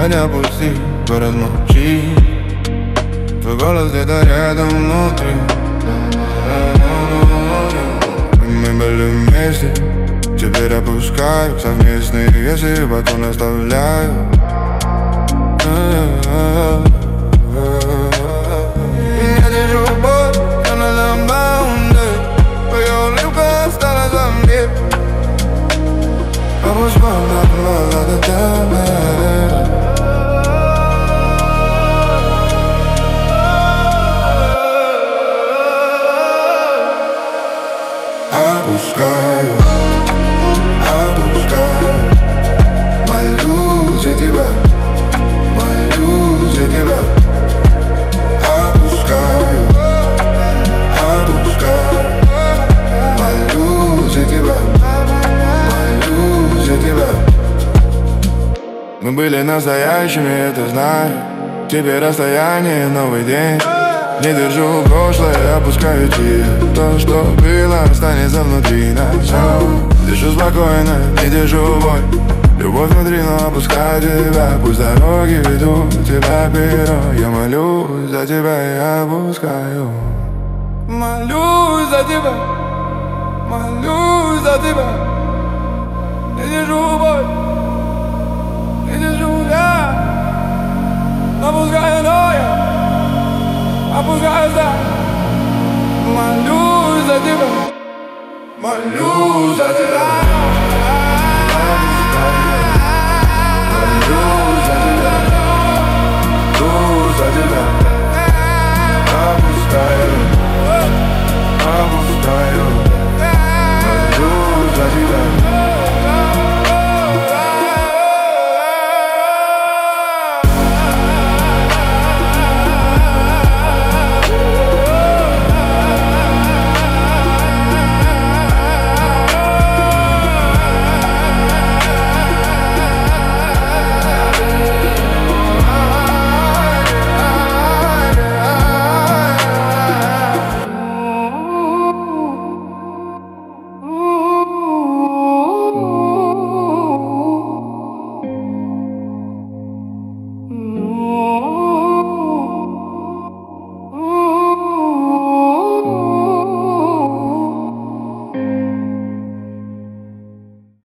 Хотя пусти, город молчит. Твой голос где-то рядом внутри. Мы были вместе, теперь опускаю совместные весы, потом оставляю. Я держу боль, я на ламбаунде. Твоя улыбка стала за мне. Vamos mandar de тебя. Опускаю, молюсь за тебя, молюсь за тебя. Опускаю, молюсь за тебя, молюсь за тебя. Мы были настоящими, это знаю. Теперь расстояние, новый день. Не держу прошлое, опускаю тебе. То, что было, останется внутри нас. Дышу спокойно, не держу боль. Любовь внутри, но опускаю тебя. Пусть дороги ведут тебя вперед. Я молюсь за тебя и опускаю. Молюсь за тебя, молюсь за тебя. Не держу боль, не держу я. Опускаю, но я опускаюсь, да. Молюсь за тебя, молюсь за тебя. Молюсь за тебя, молюсь за тебя. Опускаю, опускаю.